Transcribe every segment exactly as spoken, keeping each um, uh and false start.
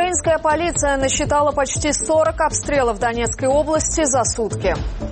Украинская полиция насчитала почти сорок обстрелов в Донецкой области за сутки.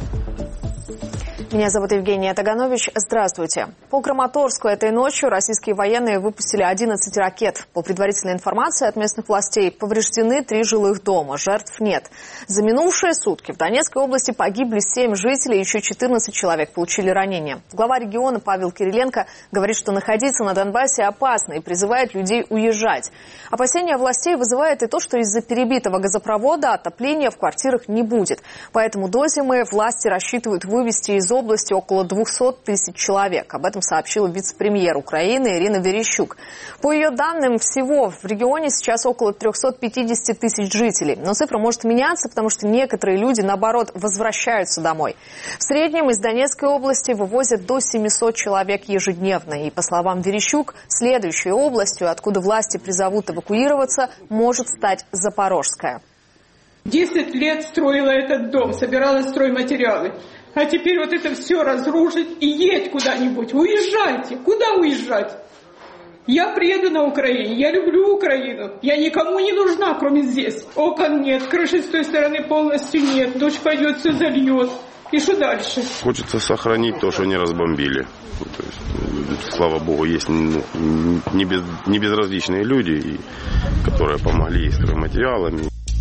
Меня зовут Евгения Таганович. Здравствуйте. По Краматорску этой ночью российские военные выпустили одиннадцать ракет. По предварительной информации от местных властей, повреждены три жилых дома. Жертв нет. За минувшие сутки в Донецкой области погибли семь жителей, еще четырнадцать человек получили ранения. Глава региона Павел Кириленко говорит, что находиться на Донбассе опасно и призывает людей уезжать. Опасения властей вызывает и то, что из-за перебитого газопровода отопления в квартирах не будет. Поэтому до зимы власти рассчитывают вывести из области области около двухсот тысяч человек. Об этом сообщила вице-премьер Украины Ирина Верещук. По ее данным, всего в регионе сейчас около трёхсот пятидесяти тысяч жителей. Но цифра может меняться, потому что некоторые люди, наоборот, возвращаются домой. В среднем из Донецкой области вывозят до семисот человек ежедневно. И, по словам Верещук, следующей областью, откуда власти призовут эвакуироваться, может стать Запорожская. Десять лет строила этот дом, собирала стройматериалы. А теперь вот это все разрушить и едь куда-нибудь. Уезжайте. Куда уезжать? Я приеду на Украину. Я люблю Украину. Я никому не нужна, кроме здесь. Окон нет, крыши с той стороны полностью нет. Дождь пойдет, все зальет. И что дальше? Хочется сохранить то, что не разбомбили. То есть, слава богу, есть ну, не, без, не безразличные люди, которые помогли и стройматериалами.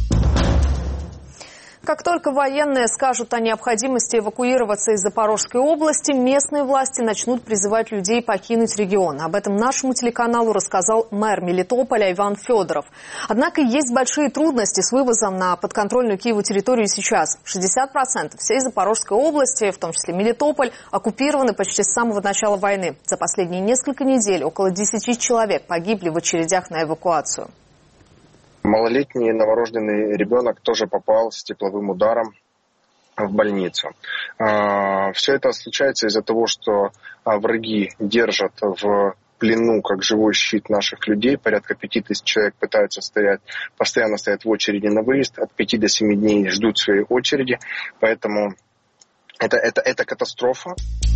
Как только военные скажут о необходимости эвакуироваться из Запорожской области, местные власти начнут призывать людей покинуть регион. Об этом нашему телеканалу рассказал мэр Мелитополя Иван Федоров. Однако есть большие трудности с вывозом на подконтрольную Киеву территорию сейчас. шестьдесят процентов всей Запорожской области, в том числе Мелитополь, оккупированы почти с самого начала войны. За последние несколько недель около десяти человек погибли в очередях на эвакуацию. Малолетний новорожденный ребенок тоже попал с тепловым ударом в больницу. Все это случается из-за того, что враги держат в плену как живой щит наших людей. Порядка пяти тысяч человек пытаются стоять, постоянно стоят в очереди на выезд. От пяти до семи дней ждут своей очереди. Поэтому это, это, это катастрофа.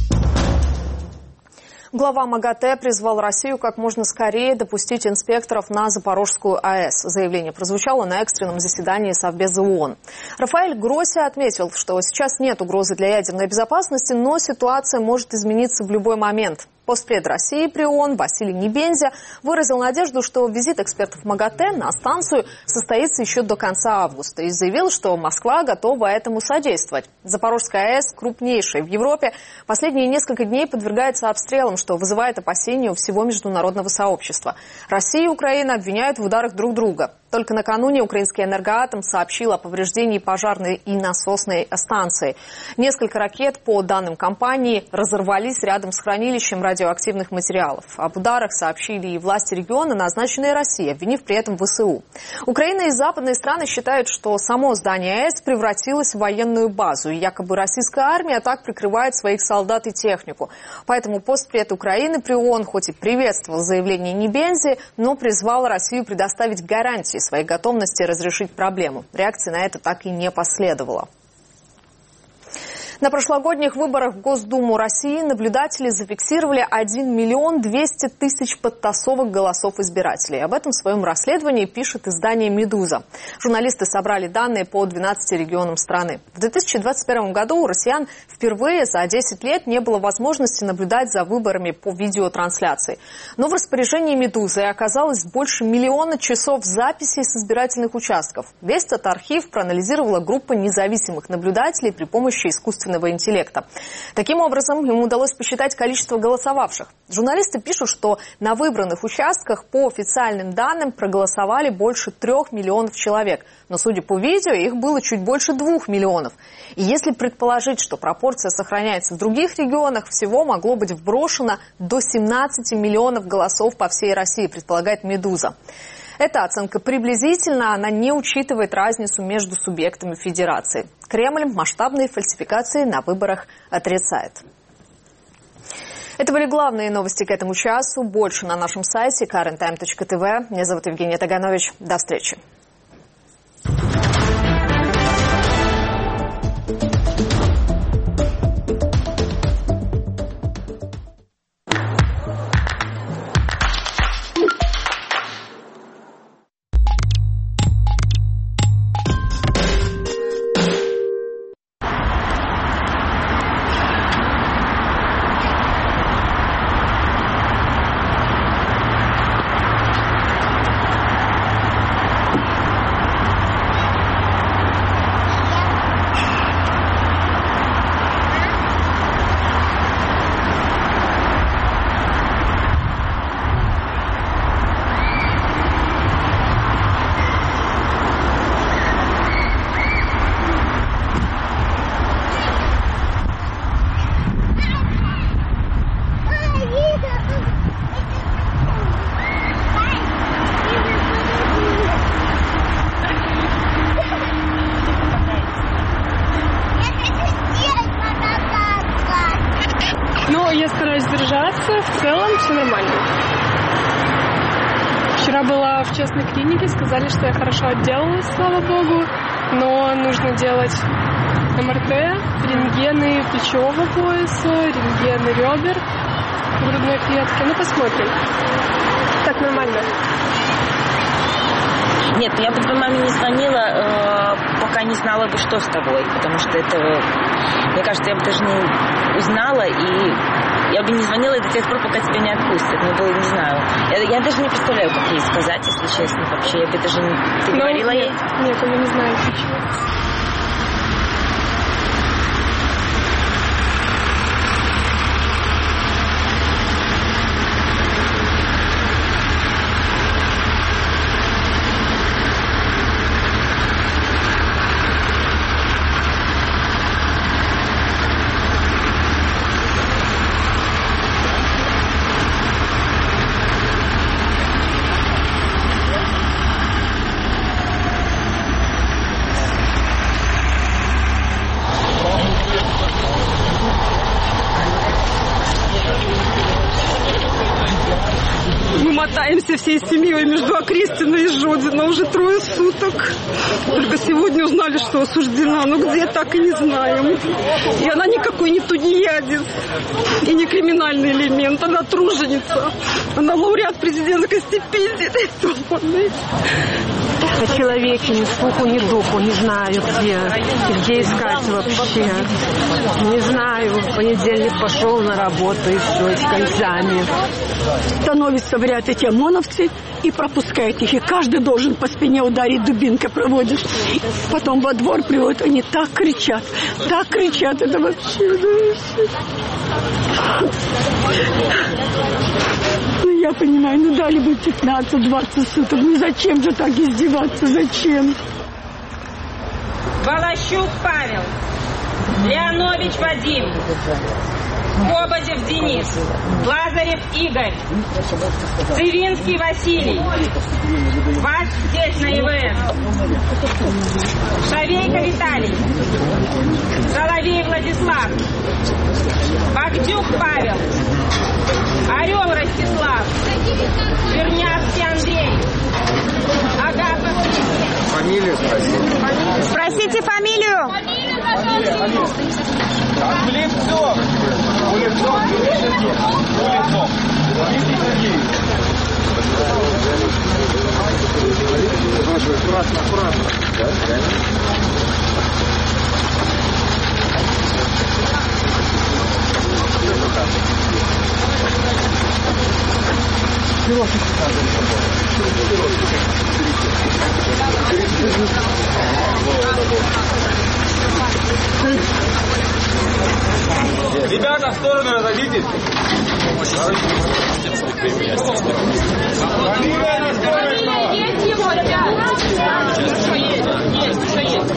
Глава МАГАТЭ призвал Россию как можно скорее допустить инспекторов на Запорожскую АЭС. Заявление прозвучало на экстренном заседании Совбеза ООН. Рафаэль Гросси отметил, что сейчас нет угрозы для ядерной безопасности, но ситуация может измениться в любой момент. Постпред России при ООН Василий Небензя выразил надежду, что визит экспертов МАГАТЭ на станцию состоится еще до конца августа и заявил, что Москва готова этому содействовать. Запорожская АЭС, крупнейшая в Европе, последние несколько дней подвергается обстрелам, что вызывает опасения у всего международного сообщества. Россия и Украина обвиняют в ударах друг друга. Только накануне украинский «Энергоатом» сообщил о повреждении пожарной и насосной станции. Несколько ракет, по данным компании, разорвались рядом с хранилищем радиоактивных материалов. Об ударах сообщили и власти региона, назначенные Россией, обвинив при этом ВСУ. Украина и западные страны считают, что само здание АЭС превратилось в военную базу, и якобы российская армия так прикрывает своих солдат и технику. Поэтому постпред Украины при ООН хоть и приветствовал заявление Небензи, но призвал Россию предоставить гарантии своей готовности разрешить проблему. Реакции на это так и не последовало. На прошлогодних выборах в Госдуму России наблюдатели зафиксировали один миллион двести тысяч подтасовок голосов избирателей. Об этом в своем расследовании пишет издание «Медуза». Журналисты собрали данные по двенадцати регионам страны. В две тысячи двадцать первом году у россиян впервые за десять лет не было возможности наблюдать за выборами по видеотрансляции. Но в распоряжении «Медузы» оказалось больше миллиона часов записей с избирательных участков. Весь этот архив проанализировала группа независимых наблюдателей при помощи искусственного интеллекта. Таким образом, ему удалось посчитать количество голосовавших. Журналисты пишут, что на выбранных участках по официальным данным проголосовали больше трех миллионов человек. Но, судя по видео, их было чуть больше двух миллионов. И если предположить, что пропорция сохраняется в других регионах, всего могло быть вброшено до семнадцати миллионов голосов по всей России, предполагает «Медуза». Эта оценка приблизительна, она не учитывает разницу между субъектами федерации. Кремль масштабные фальсификации на выборах отрицает. Это были главные новости к этому часу. Больше на нашем сайте карен тайм точка ти ви. Меня зовут Евгения Таганович. До встречи. больнице. В целом все нормально. Вчера была в частной клинике, сказали, что я хорошо отделалась, слава богу. Но нужно делать эм эр тэ, рентгены плечевого пояса, рентгены ребер, грудной клетки. Ну, посмотрим. Так, нормально. Нет, я бы твоей маме не звонила, э, пока не знала бы, что с тобой. Потому что это, мне кажется, я бы даже не узнала, и я бы не звонила до тех пор, пока тебя не отпустят. Мне было, не знаю. Я, я даже не представляю, как ей сказать, если честно, вообще. Я бы даже не... Ты Но говорила нет, ей? Нет, она не знает ничего. Мотаемся всей семьей между Окрестино и Жодино уже трое суток. Только сегодня узнали, что осуждена, но где, так и не знаем. И она никакой не тунеядец и не криминальный элемент, она труженица. Она лауреат президентской стипендии. О человеке ни слуху, ни духу, не знаю где. Где искать вообще. Не знаю, в понедельник пошел на работу и все, с концами. Становятся в ряд эти ОМОНовцы и пропускают их. И каждый должен по спине ударить, дубинкой проводишь. Потом во двор приводят, они так кричат, так кричат, это вообще... Ну, я понимаю, ну дали бы пятнадцать-двадцать суток, ну зачем же так издеваться, зачем? Волощук Павел, Леонович Вадим, Кободев Денис, Лазарев Игорь, Цивинский Василий, вас здесь на ИВН, Шавейко Виталий, Соловей Владислав, Багдюк Павел, Орел Ростислав, Чернявский Андрей, Агапов Сергей. Фамилию спросите. Спросите фамилию. Фамилию, пожалуйста. Улицов. Улицов. Улицов. Аккуратно, аккуратно. Ребята, в сторону разойдитесь. Фамилия есть его, ребята? Что есть? Есть, что есть.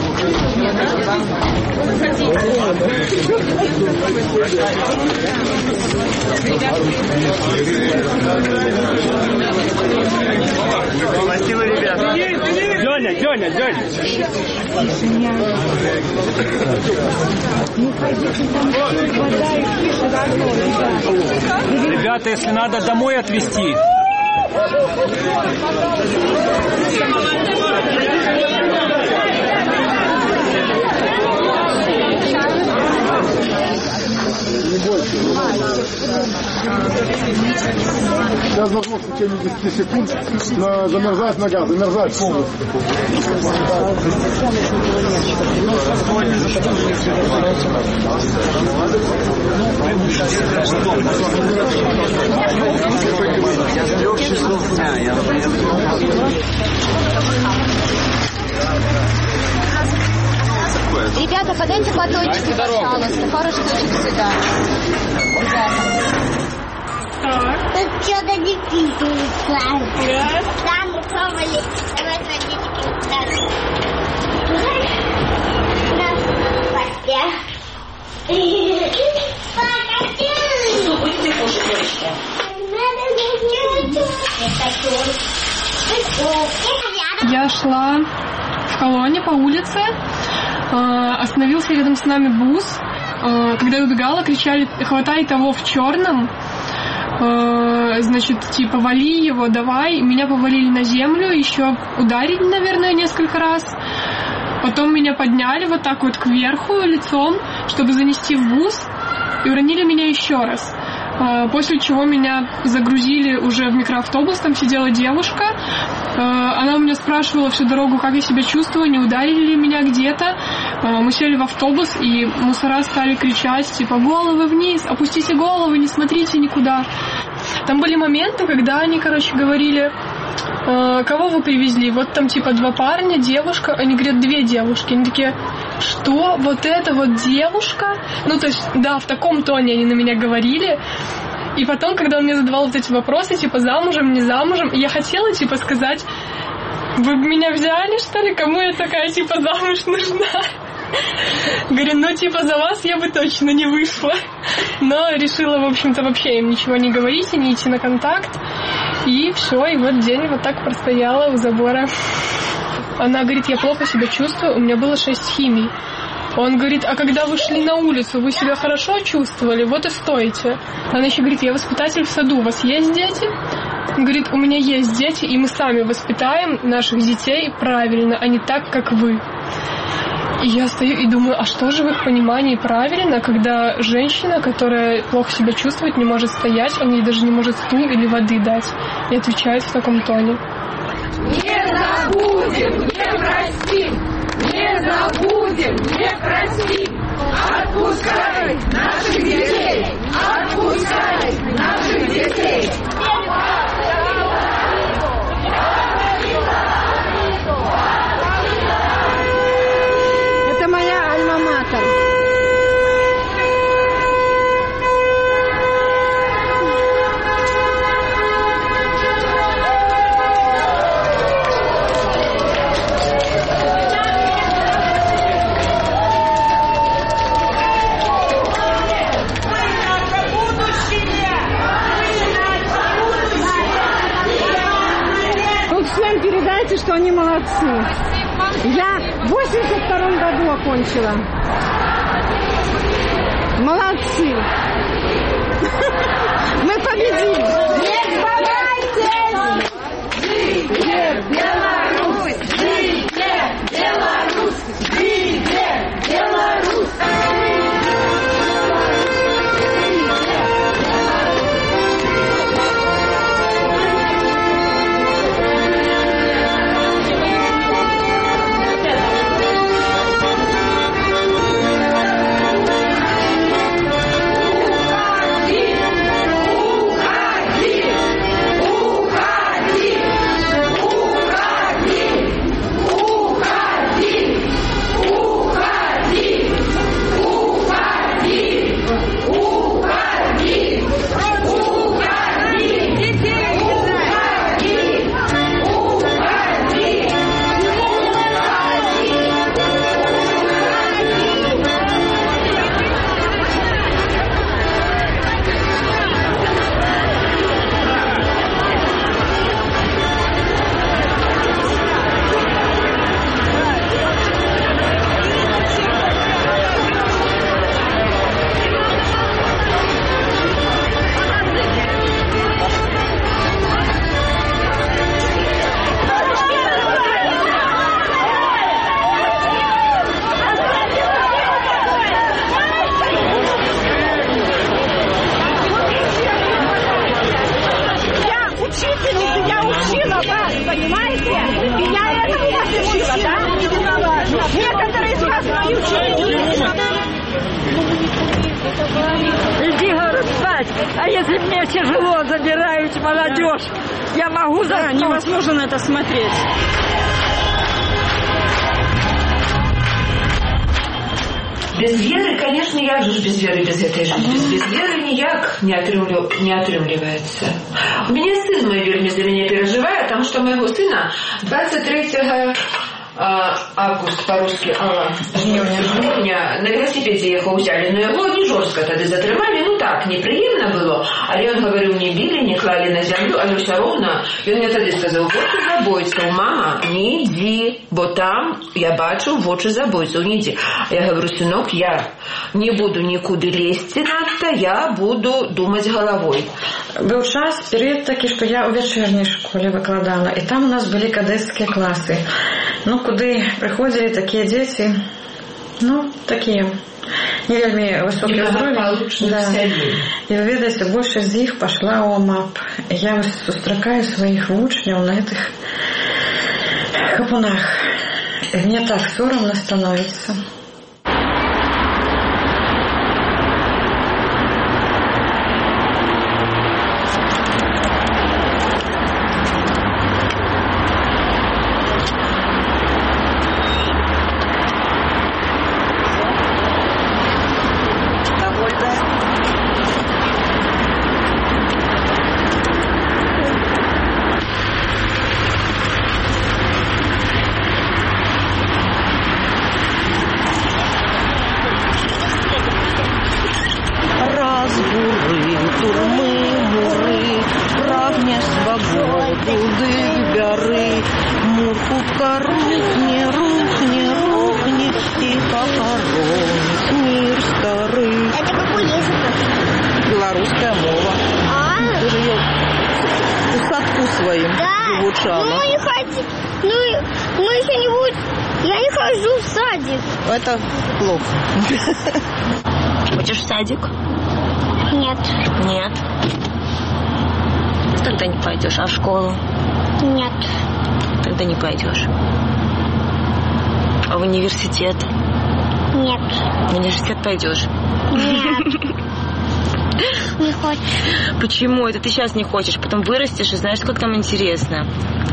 Спасибо, ребята. Дёня, Дёня, Дёня. Ребята, если надо, домой отвезти. Сейчас должно в течение десяти секунд замерзать нога, замерзать полностью. Ребята, подайте батончики, пожалуйста. Пару штучек сюда. Так. Тут что-то действительно. Да? Да, мы пробовали. Давай водички. Я шла в колонне по улице, остановился рядом с нами бус. Когда я убегала, кричали: «Хватай того в черном!» значит, типа, вали его, давай. Меня повалили на землю, еще ударили, наверное, несколько раз. Потом меня подняли вот так вот кверху лицом, чтобы занести в бус, и уронили меня еще раз. После чего меня загрузили уже в микроавтобус, там сидела девушка. Она у меня спрашивала всю дорогу, как я себя чувствую, не ударили ли меня где-то. Мы сели в автобус, и мусора стали кричать, типа, головы вниз, опустите головы, не смотрите никуда. Там были моменты, когда они, короче, говорили, кого вы привезли? Вот там типа два парня, девушка. Они говорят, две девушки. Они такие, что? Вот это вот девушка? Ну, то есть, да, в таком тоне они на меня говорили. И потом, когда он мне задавал вот эти вопросы, типа, замужем, не замужем, я хотела, типа, сказать, вы меня взяли, что ли? Кому я такая, типа, замуж нужна? Говорю, ну, типа, за вас я бы точно не вышла. Но решила, в общем-то, вообще им ничего не говорить и не идти на контакт. И все, и вот день вот так простояла у забора. Она говорит, я плохо себя чувствую, у меня было шесть химий. Он говорит, а когда вы шли на улицу, вы себя хорошо чувствовали? Вот и стоите. Она еще говорит, я воспитатель в саду, у вас есть дети? Он говорит, у меня есть дети, и мы сами воспитаем наших детей правильно, а не так, как вы. И я стою и думаю, а что же в их понимании правильно, когда женщина, которая плохо себя чувствует, не может стоять, он ей даже не может стул или воды дать. И отвечает в таком тоне. Не забудем, не простим, не забудем, не простим. Отпускай наших детей, отпускай наших детей. Это моя альма-матер. Передайте, что они молодцы. Я в восемьдесят втором году окончила. Молодцы. Мы победим. Не сдавайтесь! Жить Беларусь! Жить Беларусь! Жить Беларусь! Иди, говорю, спать. А если мне тяжело, забирают молодежь, я могу заснуть. Да, невозможно на это смотреть. Без веры, конечно, як же ж без веры, без этой жизни. Без веры ніяк не, отрымлю, не отрымливается. У меня сын мой вельми за меня переживает, потому что моего сына двадцать третьего августа по-русски, а, жовтня, на велосипеде ехал, взяли, но его не жестко тогда затримали, ну так, неприємно было, але он говорил, не били, не клали на землю, але все ровно, и он мне тогда сказал, вот ты забойся, мама, не иди, бо там, я бачу, вот ты забойся, не иди. Я говорю, сынок, я не буду никуда лезть надо, я буду думать головой. Быў час, перыяд такі, што я ў вячэрняй школе выкладала, і там у нас былі кадэцкія класы. Ну, куды прыходзілі такія дзеці, ну, такія, не вельмі высокія ўзровень. Да. І вы ведаеце, большасць з іх пашла ў ОМАП. Я сустракаю сваіх вучняў на гэтых хапунах. І мне так сорамна становіцца. Это плохо. Хочешь в садик? Нет. Нет. Тогда не пойдешь. А в школу? Нет. Тогда не пойдешь. А в университет? Нет. В университет пойдешь? Нет. Не хочу. Почему? Это ты сейчас не хочешь, потом вырастешь и знаешь, как там интересно.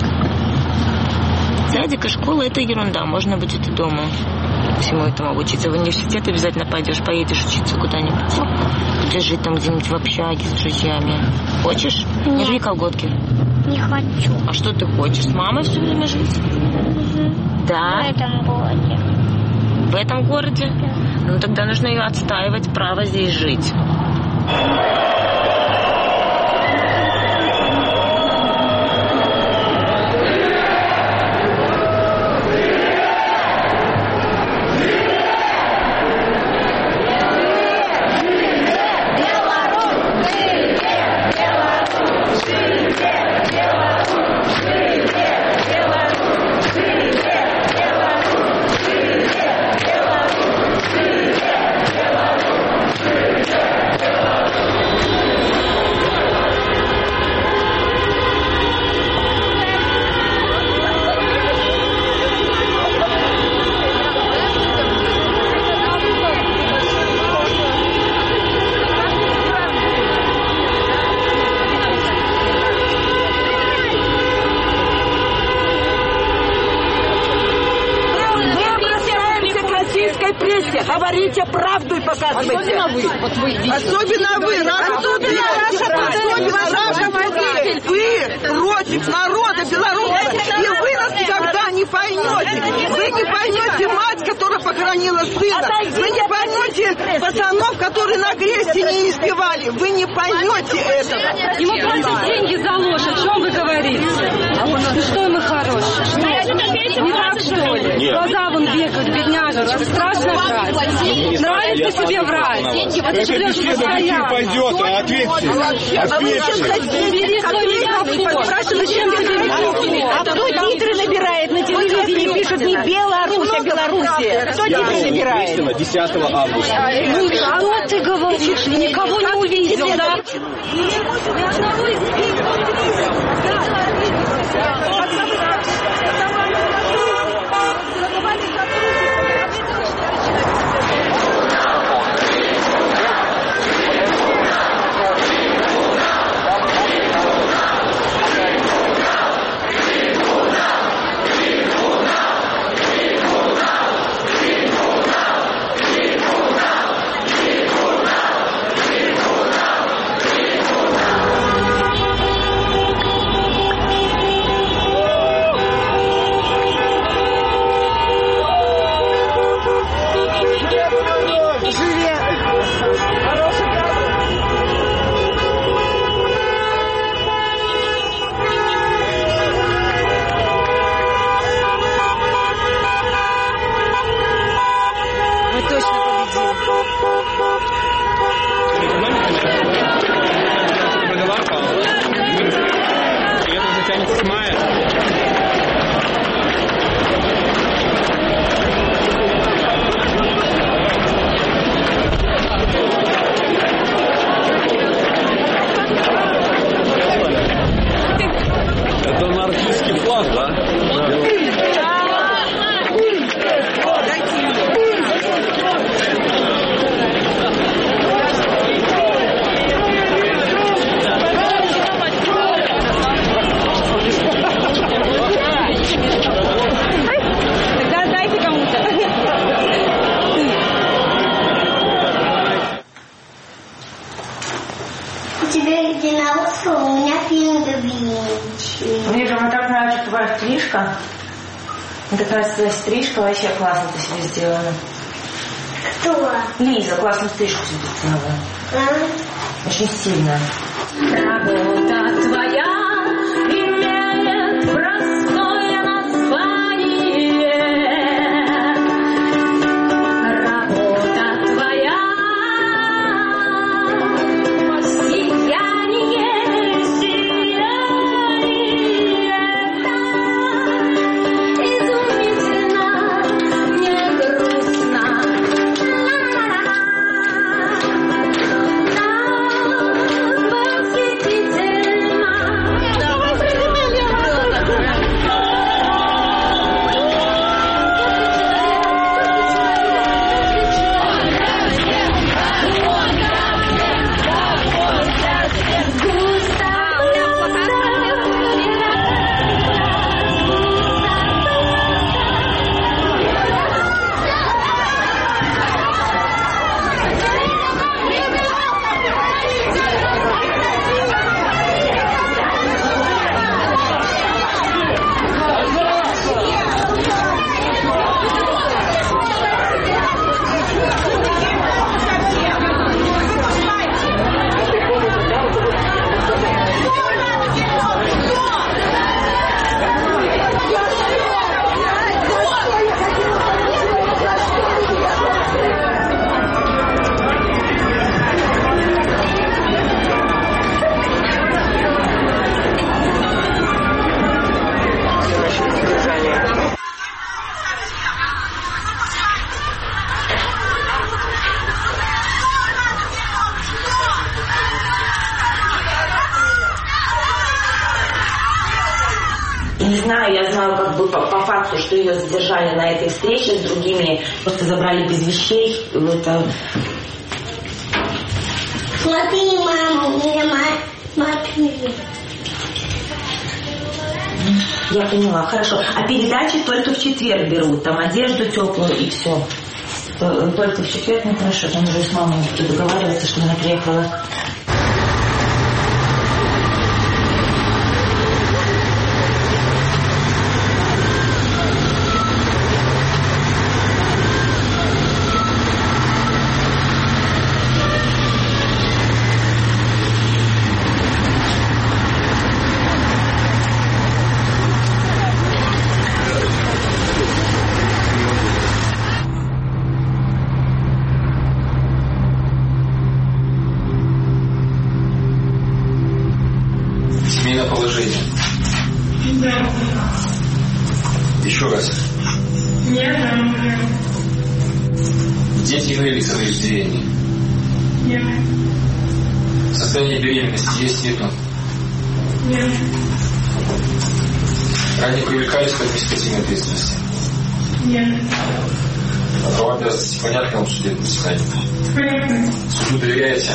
Садик и школа — это ерунда. Можно будет и дома всему этому обучиться. В университет обязательно пойдешь, поедешь учиться куда-нибудь. Будешь жить там где-нибудь в общаге с друзьями. Хочешь? Нет. Не рви колготки. Не хочу. А что ты хочешь? С мамой все время жить? Угу. Да? В этом городе. В этом городе? Да. Ну тогда нужно ее отстаивать, право здесь жить. Говорите правду и показывайте. Особенно вы. Вот вы Особенно вы. Особенно Раша Водитель. Вы против народа белорусского. И вы нас никогда не поймете. Вы не поймете мать, которая похоронила сына. Вы не поймете пацанов, которые на кресте не избивали. Вы не поймете этого. Ему платят деньги за ложь. О чем вы говорите? Ну что ему хороший? Что? Не так, что ли? Глаза вон бегают, бедняжечка. Страшно врать. Нравится себе врать. Это же даже постоянно. Пойдет, а ответьте. Бери свой микрофон. Зачем тебе микрофон? А кто титры набирает на телевидении? Пишут не Беларусь, а Белоруссия. Кто титры набирает? десятого августа. Ну что ты говоришь? Никого не увидел, да? стрижка. Такая твоя стрижка, вообще классно ты себе сделала. Кто? Лиза, классную стрижку себе сделала. А? Очень сильно. Работа твоя имеет простое название. Работа твоя сияние, сияние. Изумительно, не грустно. Не знаю, я знаю как бы по, по факту, что ее задержали на этой встрече с другими, просто забрали без вещей. Это... Смотри, мама, у меня смотри. Я поняла, хорошо. А передачи только в четверг берут, там одежду теплую и все. Только в четверг, ну хорошо, там уже с мамой договариваться, что она приехала. Положение. Да. Еще раз. Нет, да. Дети явились в рождении. Нет. Состояние беременности есть, нету? Нет. Ранее привлекались к административной ответственности? Нет. А права обязанности понятны в судебном заседании? Понятно. Суду доверяете?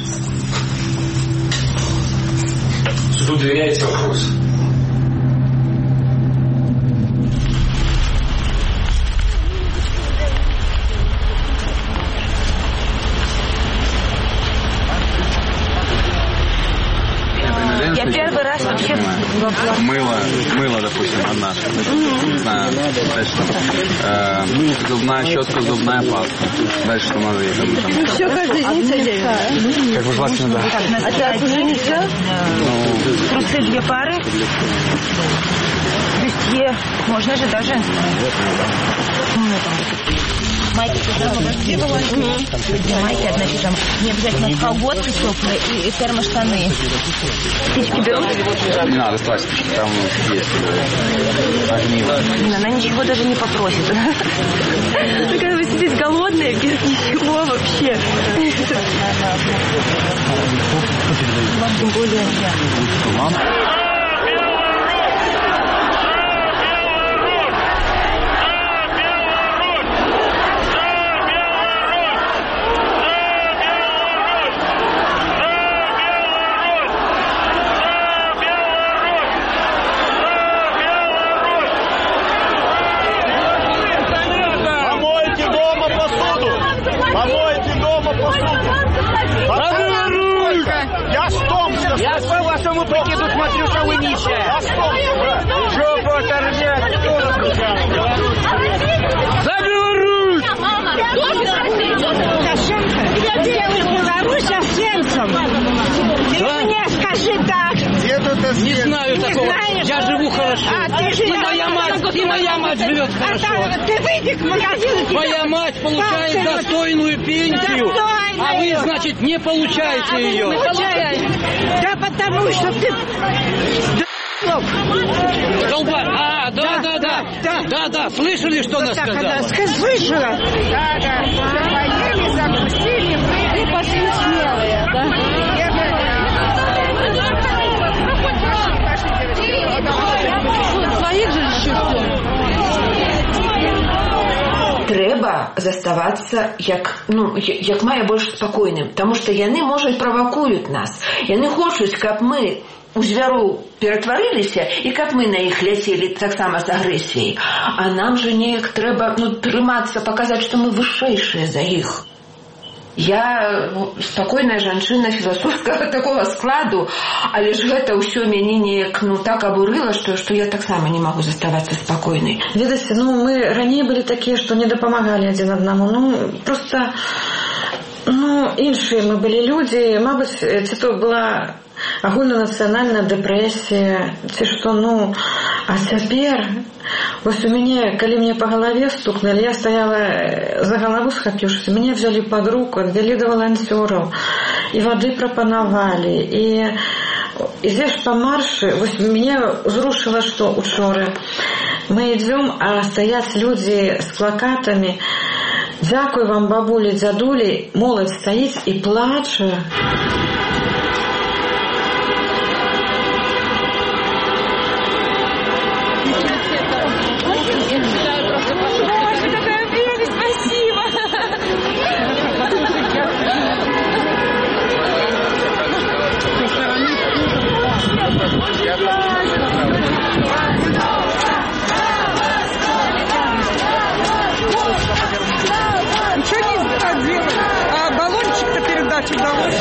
Суду доверяете вопрос? Я первый раз вообще... Мыло, мыло, допустим, одна. Не знаю, дальше э, зубная щетка, зубная паста. Дальше что надо есть? Ну все каждый день садись. Как бы желательно, да. А так уже нельзя? Трусы две пары. Бюстье. Можно же даже. Майки Майки одна пижама. Не обязательно колготки теплые и, и термоштаны. Птички берут? Не надо класть, там есть огниво. Она ничего даже не попросит. Ну, когда вы сидите голодные, без ничего вообще. Тем более... Я что? Я вашому прикиду смотрю, що ви ніче. Жопу оторвет. За Беларусь! Я делаю Беларусь освенцем. Ты мне скажи так. Не знаю такого. Я живу хорошо. А, ты живешь. И моя мать, и моя мать живет хорошо. А, ты выйди к магазину. Моя мать получает достойную пенсию. А вы, значит, не получаете а ее. Да потому что ты... Долба... А, да, да, да, да, да, да, слышали, что она сказала? Слышала? Да, да, поели, запустили, мы и пошли смелые, да? Своих же чувствуем. Треба заставацца як, ну, як мае больш спакойным, таму што яны, можа, правакуюць нас. Яны хочуць, каб мы у звяроў ператварыліся і каб мы на іх ляцелі таксама з агрэсіяй. А нам жа неяк трэба, ну, трымацца, паказаць, што мы вышэйшыя за іх. Я спакойная жанчына філасофскага такого складу, але ж гэта ўсё мяне неяк, ну, так абурыла, што, што я таксама не магу заставацца спакойнай. Ведаеце, ну, мы раней былі такія, што не дапамагалі адзін аднаму. Ну, просто, ну, іншыя мы былі людзі. Мабыць, ці то была агульнанацыянальная дэпрэсія, ці што, ну, а цяпер... Вось у мяне, калі мне па галаве стукнули, я стаяла за галаву схапіўшыся, мяне взяли под руку, адвялі да валанцёраў, і вады прапанавалі, і ідзеш па маршы, вось мяне зрушыла, што учора мы ідзём, а стаяць людзі з плакатамі: «Дзякуй вам, бабулі, дзядулі», моладзь стаіць і плача. Ничего не сделать, а баллончик-то передать удалось.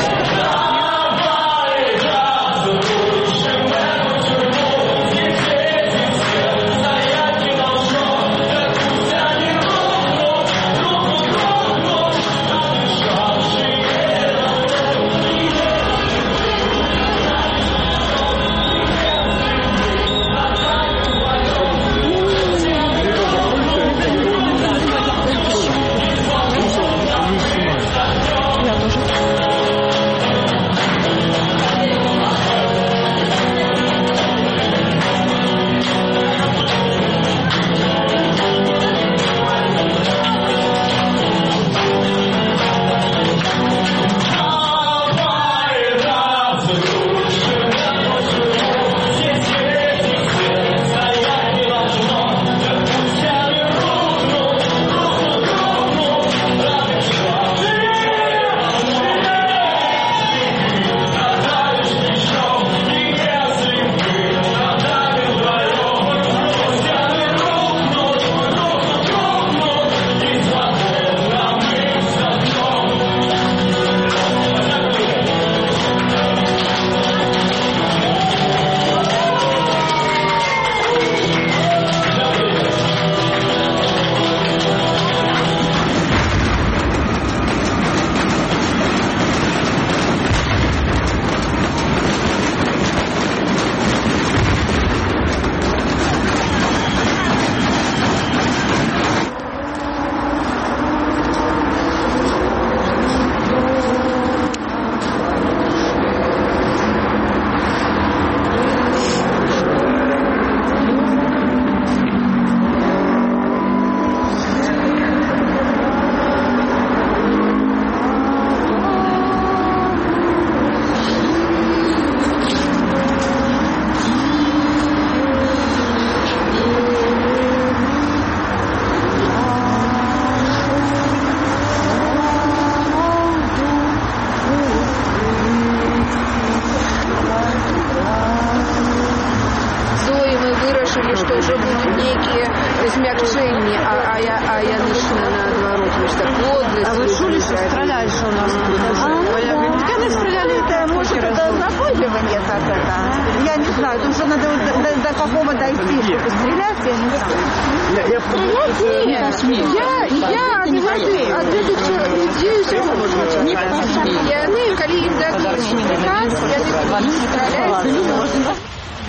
змякчэнні, а, а, я, а яны ж наадварот, так подлость. А вы чули, что стреляли, что у нас тут? Яны стреляли, это, может, это запугивание как это? Я не знаю, потому что надо до, до какого дойти, чтобы стрелять, я не знаю. Стрелять нет. Я, я от этих, от этих людей не пошли. Яны, коли им дадут приказ, яны стреляют.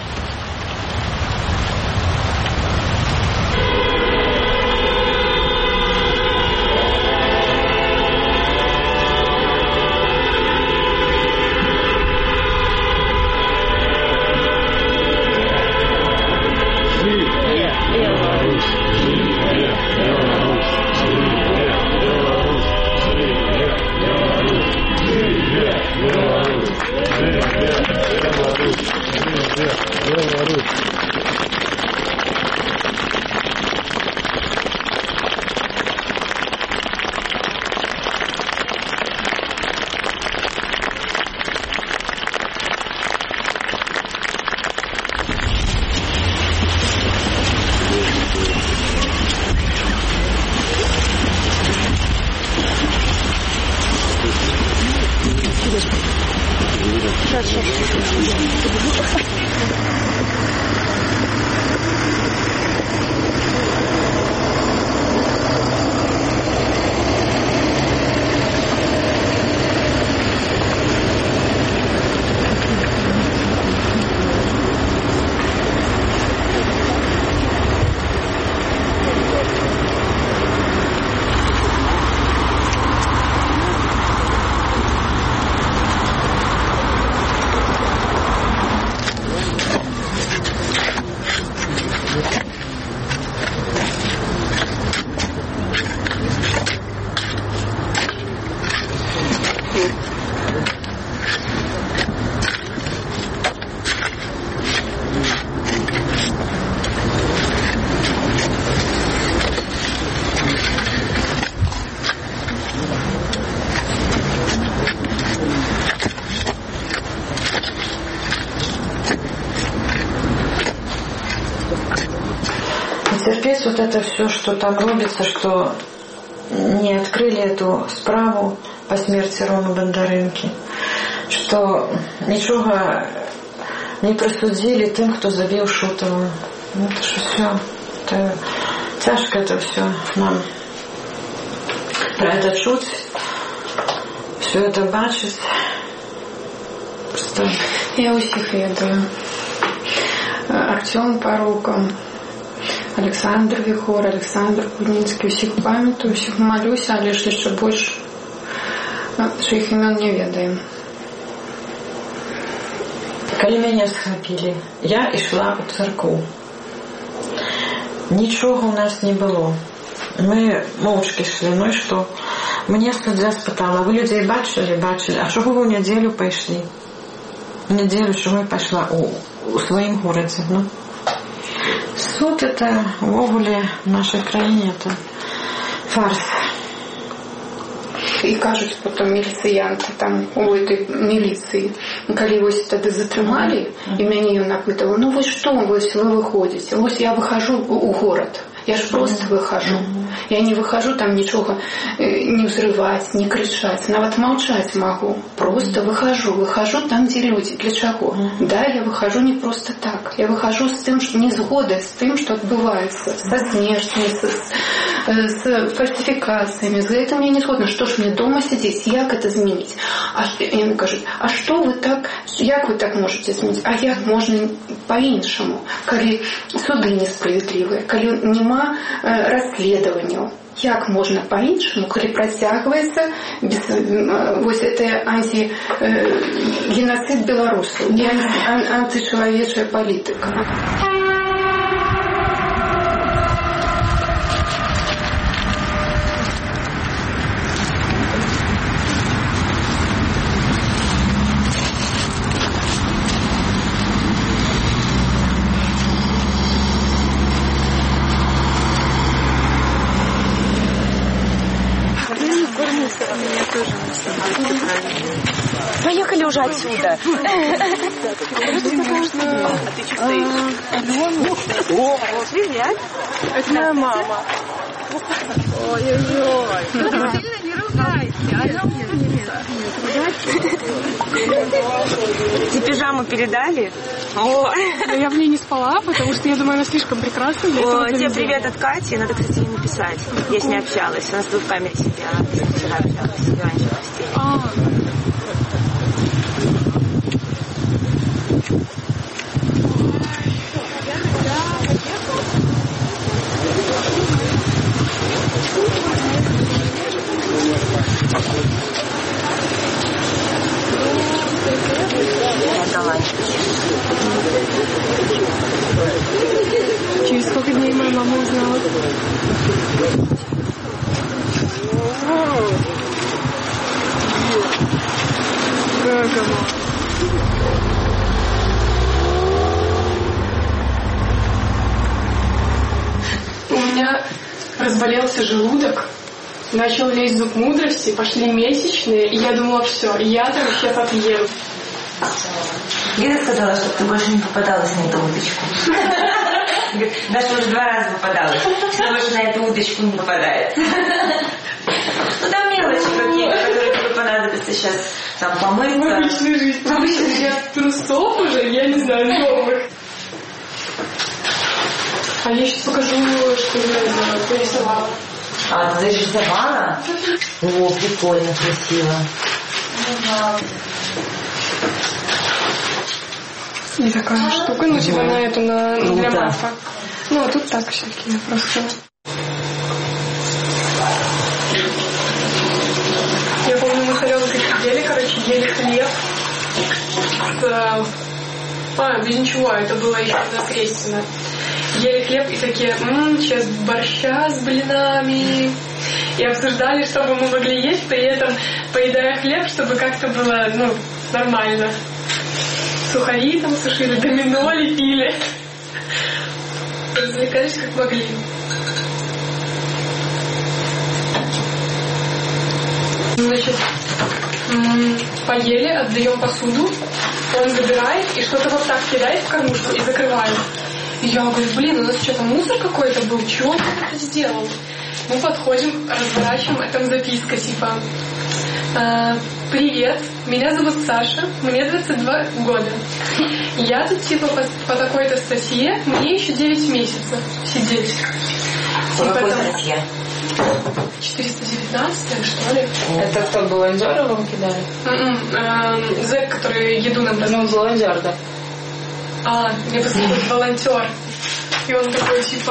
Терпеть вот это все, что там робится, что не открыли эту справу по смерти Ромы Бондаренки, что ничего не присудили тем, кто забил Шутова. Ну, это что все, это тяжко это все нам. Про это чуть, все это бачить. Просто... Я усіх ведаю. Артем Паруков, Александр Вихор, Александр Кудніцкий, усіх пам'ятаю, усіх молюся, але ж яшчэ больш, що іх імён не ведаем. Калі мяне схапілі, я ішла ў царкву. Нічога ў нас не было. Мы моўчкі ішлі, ну і што? Мне суддзя спытала: вы людзей бачылі, бачылі, а чого вы ў нядзелю пайшлі? У нядзелю чого я пайшла у, у сваім горадзе, ну? Суд это увогуле в нашей краіне это фарс. І кажуць потом міліцыянты там у этой міліцыі, калі вось тады затрымалі, і мяне ён напытала: ну вось што, вось вы выходзіце, вось я выхожу у горад, я ж просто выхожу, я не выхожу там нічога не взрываць, не крычаць, нават маўчаць могу, просто выхожу, выхожу там, где люди. Для чаго? Да, я выхожу не просто так, я выхожу с тым, что не згода с тым, что адбываецца, со смертьми, с, с фальсификациями, за это мне не згодна. Что ж мне дома сидеть, як это змяніць? А ён кажа: а что вы так, як вы так можете змяніць? А як можна по-іншаму, калі суды несправедливые, калі нема э, расследаванняў? Як можна по-іншаму, калі працягваецца без, э, вось это анти э, геноцид беларусаў і анти, антычалавечая палітыка? Поехали уже отсюда. Привет. Это моя мама. Ой-ой-ой. Сильно не ругайся. Она умница. Тебе пижаму передали? О. Я в ней не спала, потому что я думаю, она слишком прекрасна для этого. Тебе привет от Кати. Надо, кстати, ей написать. Я с ней общалась. Она с тобой в камере сидела. Она вчера общалась. Иванчева в стиле. А. Через сколько дней моя мама узнала? Как она? У меня разболелся желудок, начал лезть зуб мудрости, пошли месячные, и я думала, все, я там сейчас отъем. Лида сказала, чтобы ты больше не попадалась на эту удочку. Говорит, Даша уже два раза попадалась, что больше на эту удочку не попадает. Ну там мелочи какие-то, которые тебе понадобятся сейчас там помыться. В обычной жизни. В обычной жизни я трусов уже, я не знаю, новых. А я сейчас покажу, что я нарисовала. А, ты зарисовала? О, прикольно, красиво. И такая штука, ну типа на эту, на, ну, для да. Мафа. Ну а тут так всякие просто. Я помню, мы с Аленкой сидели, короче, ели хлеб. С... А, без ничего, это было еще на Крестина. Ели хлеб и такие, ммм, сейчас борща с блинами. И обсуждали, что бы мы могли есть, при этом поедая хлеб, чтобы как-то было, ну, нормально. Сухари там сушили, домино лепили. Развлекались как могли. Значит, поели, отдаем посуду, он забирает и что-то вот так кидает в кормушку и закрывает. И я говорю, блин, у нас что-то мусор какой-то был, чего он это сделал? Мы подходим, разворачиваем, а там записка типа «Привет, меня зовут Саша, мне двадцать два года. Я тут типа по, по такой-то статье, мне еще девять месяцев сидеть». По типа, какой статье? четыреста девятнадцать, что ли? Это кто, волонтеры вам кидали? Mm-mm, зэк, который еду нам дал. Ну, волонтер, да. А, мне посмотрел волонтер. И он такой, типа...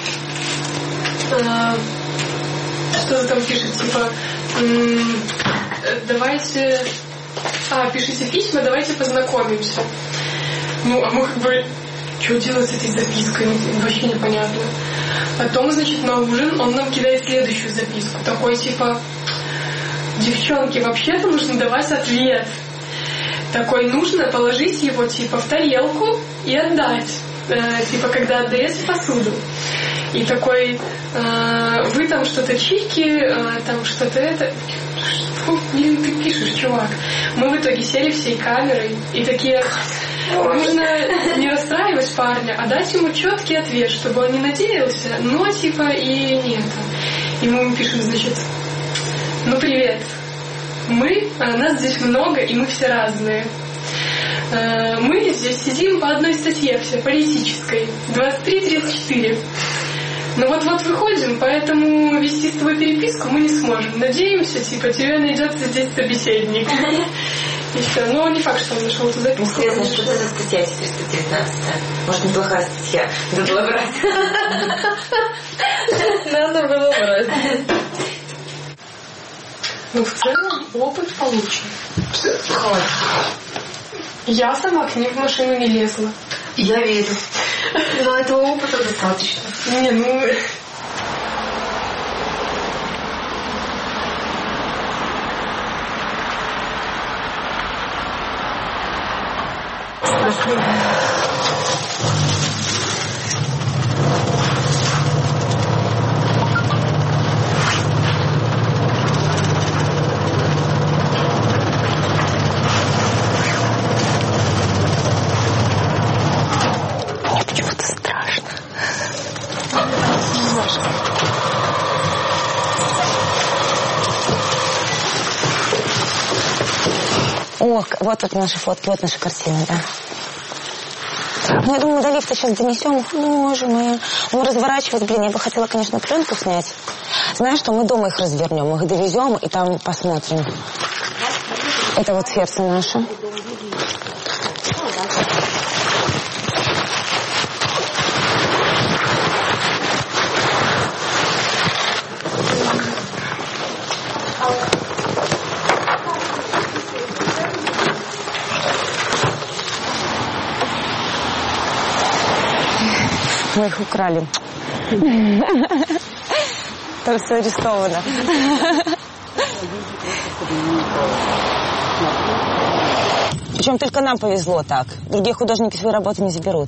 А, что-то там пишет, типа... М- давайте... А, пишите письма, давайте познакомимся. Ну, а мы как бы... Что делать с этой запиской? Вообще непонятно. Потом, значит, на ужин он нам кидает следующую записку. Такой, типа... Девчонки, вообще-то нужно давать ответ. Такой, нужно положить его, типа, в тарелку и отдать. Э, типа, когда отдаете посуду. И такой, э, вы там что-то чики, э, там что-то это... Фу, блин, ты пишешь, чувак. Мы в итоге сели всей камерой и такие... Нужно не расстраивать парня, а дать ему четкий ответ, чтобы он не надеялся, но типа и нет. И мы ему пишем, значит, ну привет, мы, нас здесь много, и мы все разные. Мы здесь сидим по одной статье, все политической, двадцать три тридцать четыре. Ну вот-вот выходим, поэтому вести с тобой переписку мы не сможем. Надеемся, типа, тебе найдется здесь собеседник. И все. Но не факт, что он нашел эту записку. Интересно, что это за статья четыреста девятнадцать? Может, неплохая статья. Надо было брать. Надо было брать. Ну, в целом, опыт получен. Я сама к ним в машину не лезла. Я верю. Но этого опыта достаточно. Не, ну... Мне почему-то страшно. Так, вот тут наши фотки, вот наши картины, да. Ну, я думаю, до лифта сейчас донесем. Боже мой. Ну, разворачивать, блин, я бы хотела, конечно, пленку снять. Знаешь, что мы дома их развернем, их довезем и там посмотрим. Это вот сердце наше. Мы их украли. Там все арестовано. Причем только нам повезло так. Другие художники свои работы не заберут.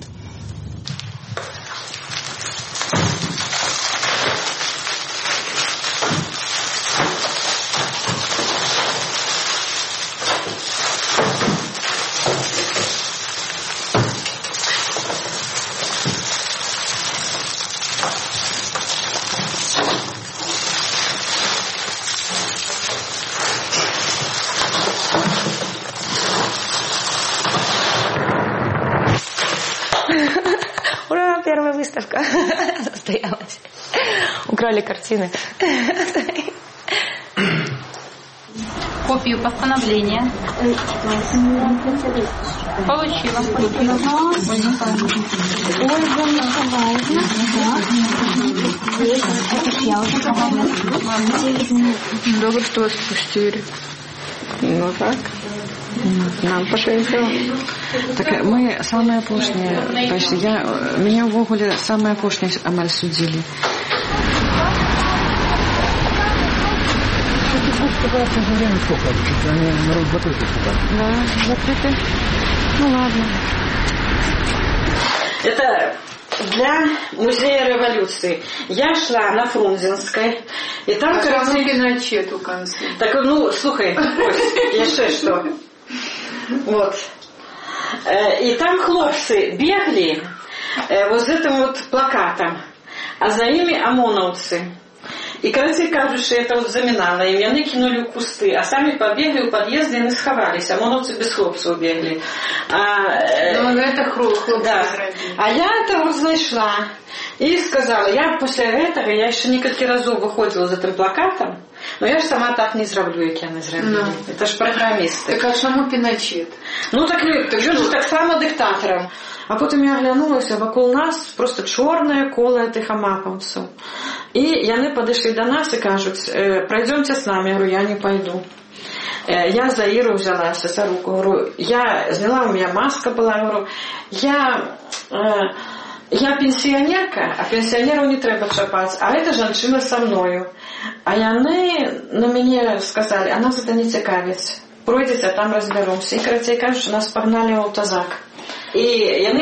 Ура, первая выставка состоялась. Украли картины. Копию постановления. Получила. Добро, что вас спустили. Ну так. Нам повезло. Так мы самые опошние. Я, меня увогуле самые опошние амаль судили. Да, закрыты. Ну ладно. Это для музея революции. Я шла на Фрунзенской, и там... А караоке Пиночет у конца. Так, ну, слухай, ось, ще що. Вот. И там хлопцы бегали вот с этим вот плакатом, а за ними ОМОНовцы. І, коротше кажучи, это вот заминало им, и они кинули в кусты, а сами побегли у подъезда и не сховались. ОМОНовцы без хлопцев бегали. А, ну, это хлопцы. Да. А я это вот знайшла и сказала, я после этого, я еще несколько разов выходила за этим плакатом, но я ж сама так не зроблю, як я не зроблю. No. Это ж программисты. Так а чому Піночет? Ну так, так він ж так само диктатором. А потім я оглянулася, вокруг нас просто чорне коло тих амаповців. І вони підійшли до нас і кажуть, пройдемте з нами. Я говорю, я не пойду. Я за Иру взялась, за руку. Говорю, я зняла, у меня маска была. Говорю, я... Я пенсіонерка, а пенсіонеру не треба чапати, а эта женщина со мною. А вони на мені сказали, а нас це не цікавить. Пройдете, а там розберемося. І, короче, кажуть, нас погнали в автозак. І